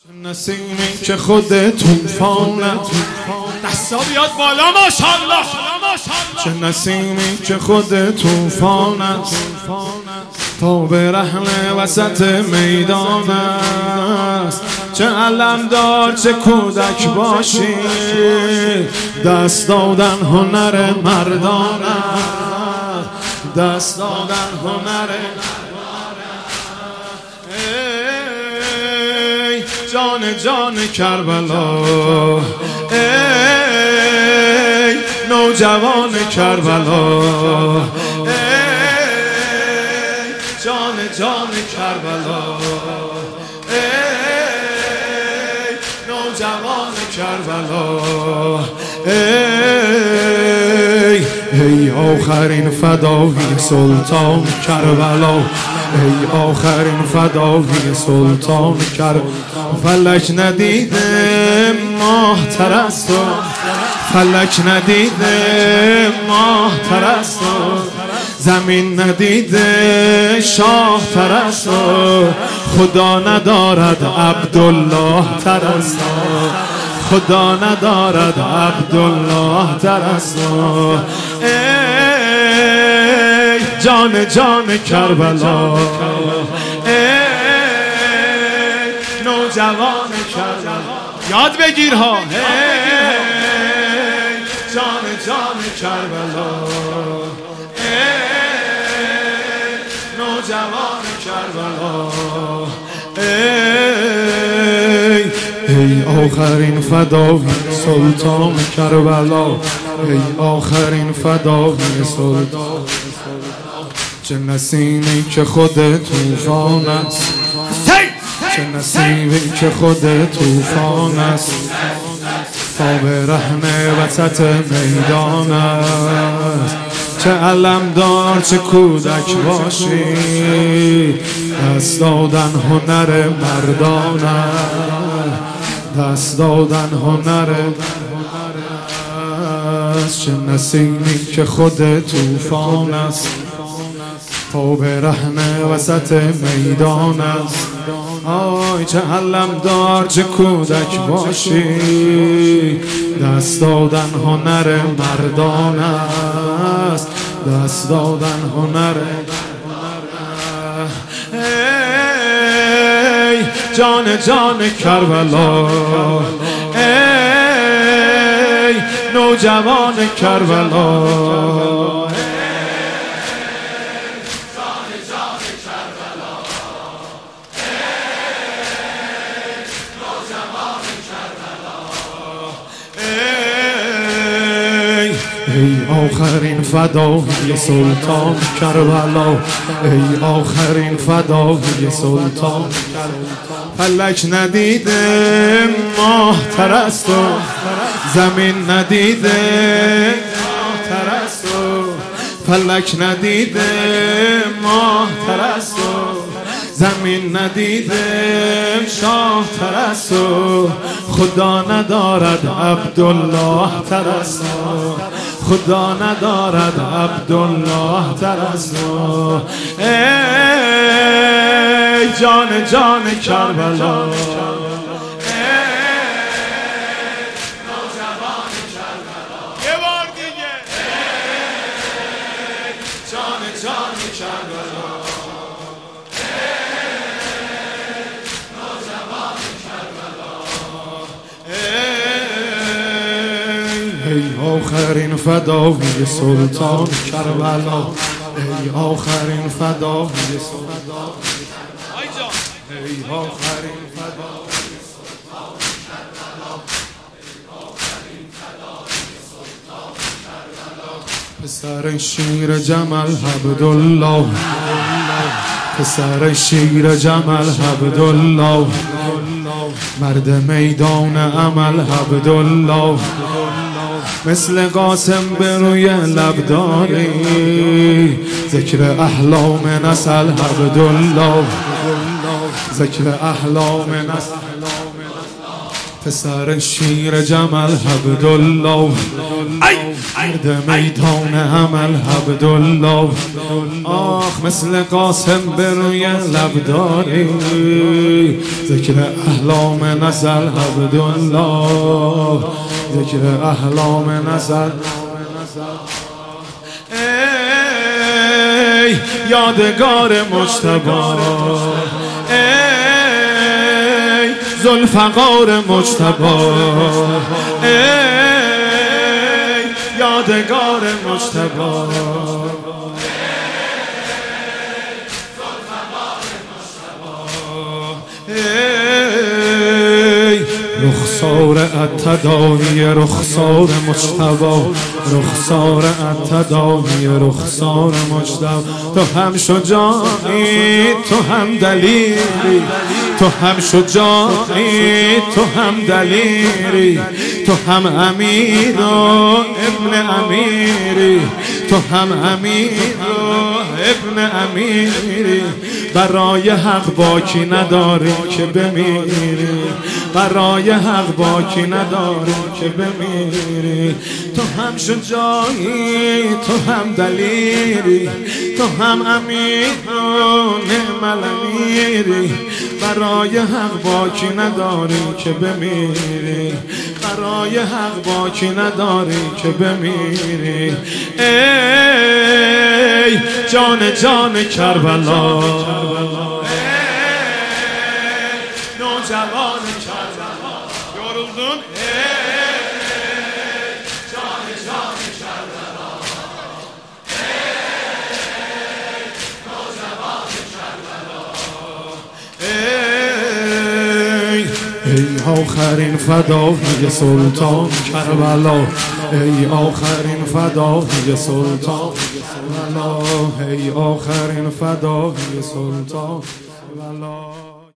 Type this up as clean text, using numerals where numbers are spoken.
نسیمی که خود طوفانت دستا بیاد بالا ماشاءالله. چه نسیمی که خود طوفانت تا به رحل وسط میدان است. چه علمدار چه کودک باشی، دست دادن هنر مردان است. دست دادن هنر جان جان کربلا، ای نوجوان کربلا، ای جان جان کربلا، ای نوجوان کربلا، ای آخرین فدایی سلطان کربلا، ای آخرین فدایی سلطان کربلا. فلک ندیده ماه ترست و فلک ندیده ماه ترست و زمین ندیده شاه ترست و خدا ندارد عبدالله ترست و خدا ندارد عبدالله ترست و ای جان جان کربلا، نوجوان کربلا. یاد بگیر ها. جان جان کربلا، نوجوان کربلا، ای آخرین فدایی سلطان کربلا، ای آخرین فدایی سلطان. چه نسیمی که خود طوفان است، چه نسیمی که خود طوفان است تا به رحم وسط میدان است. چه علمدار چه کودک باشی، دست دادن هنر مردان است. دست دادن هنر است. چه نسیمی که خود طوفان است تا به رحم وسط میدان است. آی چه علمدار چه کودک باشی، دست دادن هنر مردان است. دست دادن هنر ای جان جان کربلا، ای نوجوان کربلا، ای آخرین فدایی سلطان کربلا، ای آخرین فدایی سلطان کربلا. فلک ندیده ماه ترست و زمین ندیده ماه ترست و فلک ندیده ماه ترست و زمین ندیده شاه ترست و خدا ندارد عبدالله ترست و خدا ندارد عبدالله ترست و ای جان جان کربلا، ای نوجوان کربلا. یه بار دیگه. ای جان جان کربلا، ای آخرین فدایی سلطان کربلا، ای آخرین فدایی سلطان، ای آخرین فدایی سلطان کربلا، ای آخرین فدایی سلطان کربلا. پسر شیر جمل عبدالله، پسر شیر جمل عبدالله، مرد میدان عمل عبدالله. مثل قاسم به روی لب داری، ذکر احلام نسل عبدالله، ذکر احلام نسل. پسر شیر جمل عبدالله، مرد میدان عمل عبدالله. آخ مثل قاسم بر روی لب داری، ذکر احلام نزل عبدالله، ذکر احلام نزل. ای یادگار مجتبی، ای ذوالفقار مجتبی، ای یادگار مجتبی، رخسار التداعی رخسار مجتبی، رخسار التداعی رخسار مجتبی. تو هم شجاعی تو هم دلیری، تو هم شجاعی تو هم دلیری، تو هم امیر و ابن امیری، تو هم امیر و ابن امیری. برای حق باکی نداری که بمیری، برای حق باکی نداری که بمیری. تو هم شجاعی تو هم دلیری، تو هم امیر و نعم الامیری. برای حق باکی نداری که بمیری، برای حق باکی نداری که بمیری. ای جان جان کربلا، نوجوان کربلا، yoruldun. جان جان کربلا، نوجوان کربلا. ای آخرین فدای سلطان کربلا، ای آخرین فدای سلطان کربلا، ای آخرین فدای سلطان